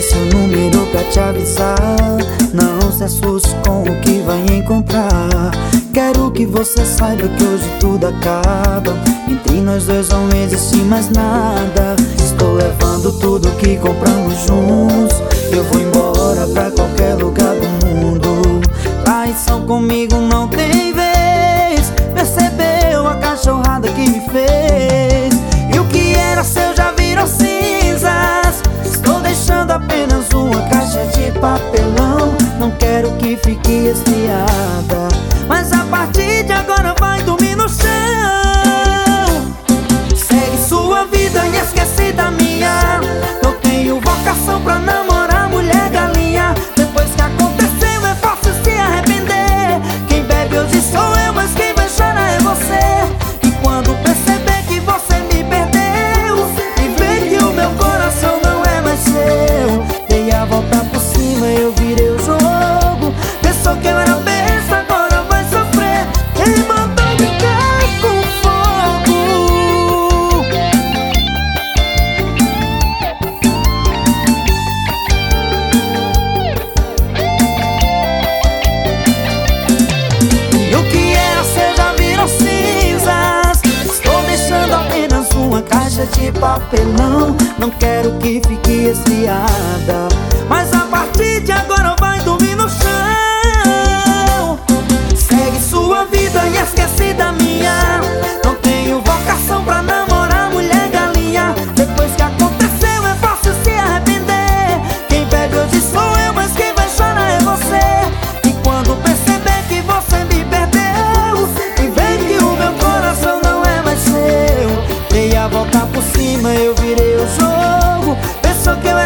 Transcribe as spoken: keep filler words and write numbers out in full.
seu número pra te avisar. Não se assuste com o que vai encontrar. Quero que você saiba que hoje tudo acaba. Entre nós dois não existe mais nada. Estou levando tudo que compramos juntos. Eu vou embora pra qualquer lugar do mundo. Traição comigo não tem vez. Percebeu a cachorrada que me fez? E o que era seu já virou cinzas. Estou deixando apenas uma caixa de papelão. Não quero que fique esfriada, mas a partir de agora vai dormir no chão. Segue sua vida e esquece da minha. Não tenho vocação pra namorar mulher galinha. Depois que aconteceu é fácil se arrepender. Quem bebe hoje sou eu, mas quem vai chorar é você. E quando perceber que você me perdeu e ver que o meu coração não é mais seu, dei a volta por cima, eu virei o jogo. Pensou que eu era besta, agora vai sofrer. Quem mandou brincar com fogo? E o que era seu já virou cinzas. Estou deixando apenas uma caixa de papelão. Não quero que fique esfriada, mas a partir de agora vai dormir no chão. Segue sua vida e esquece da minha. Não tenho vocação pra namorar mulher galinha. Depois que aconteceu é fácil se arrepender. Quem bebe hoje sou eu, mas quem vai chorar é você. E quando perceber que você me perdeu e ver que o meu coração não é mais seu, dei a volta por cima, eu virei o jogo. Pensou que eu